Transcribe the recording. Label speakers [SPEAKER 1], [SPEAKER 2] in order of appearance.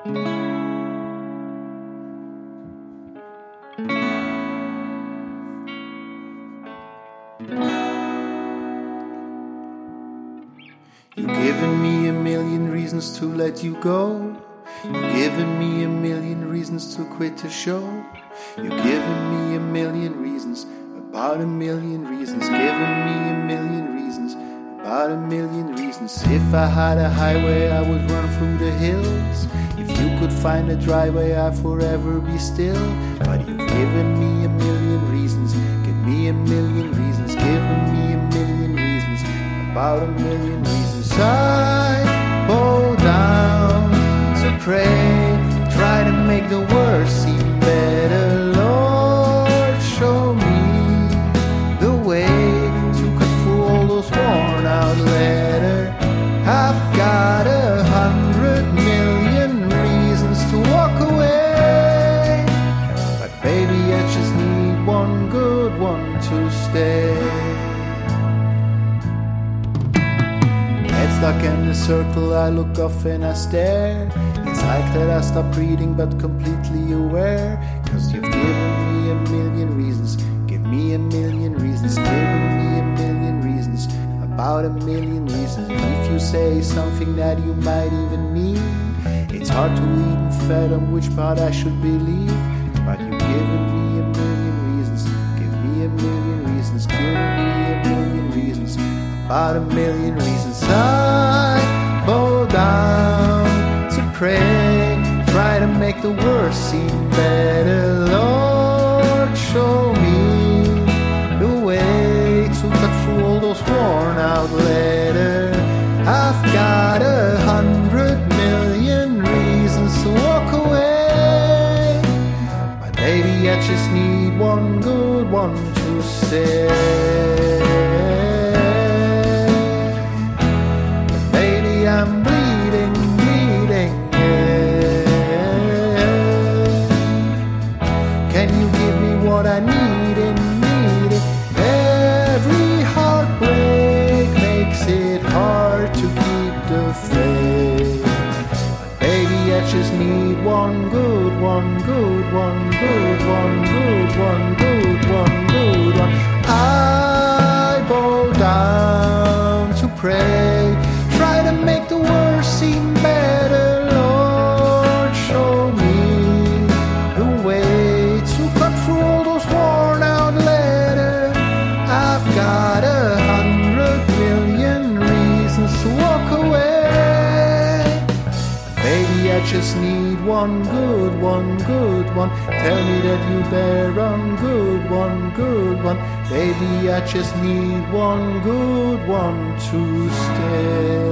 [SPEAKER 1] You've given me a million reasons to let you go. You've given me a million reasons to quit the show. You've given me a million reasons, about a million reasons. Given me a million reasons, about a million reasons. If I had a highway, I would run through the hills. If you could find a driveway, I'd forever be still. But you've given me a million reasons. Give me a million reasons. Given me a million reasons, about a million reasons. I bow down to pray, try to make the worst seem better. Lord, show me the way to cut through all those worn out letters. I've got 100 million reasons to walk away, but baby, I just need one good one to stay. Stuck in the circle, I look off and I stare. It's like that I stop breathing but completely aware. Cause you've given me a million reasons. Give me a million reasons. Given me a million reasons, about a million reasons. If you say something that you might even mean, it's hard to even fathom which part I should believe. But you've given me a million reasons. Give me a million reasons. Given me a million reasons, about a million reasons. I bow down to pray, try to make the worst seem better. Lord, show me the way to cut through all those worn out letters. I've got 100 million reasons to walk away, but baby, I just need one good one to say. I'm bleeding, yeah. Can you give me what I need it? Every heartbreak makes it hard to keep the faith. But baby, I just need one good one, good one, good one, good one, good one, good one. I bow down to pray, try to make the worst seem better. Lord, show me the way to cut through all those worn out letters. I've got 100 million reasons to walk away, baby, I just need one good one, good one. Tell me that you bear on good one, good one. Baby, I just need one good one to stay.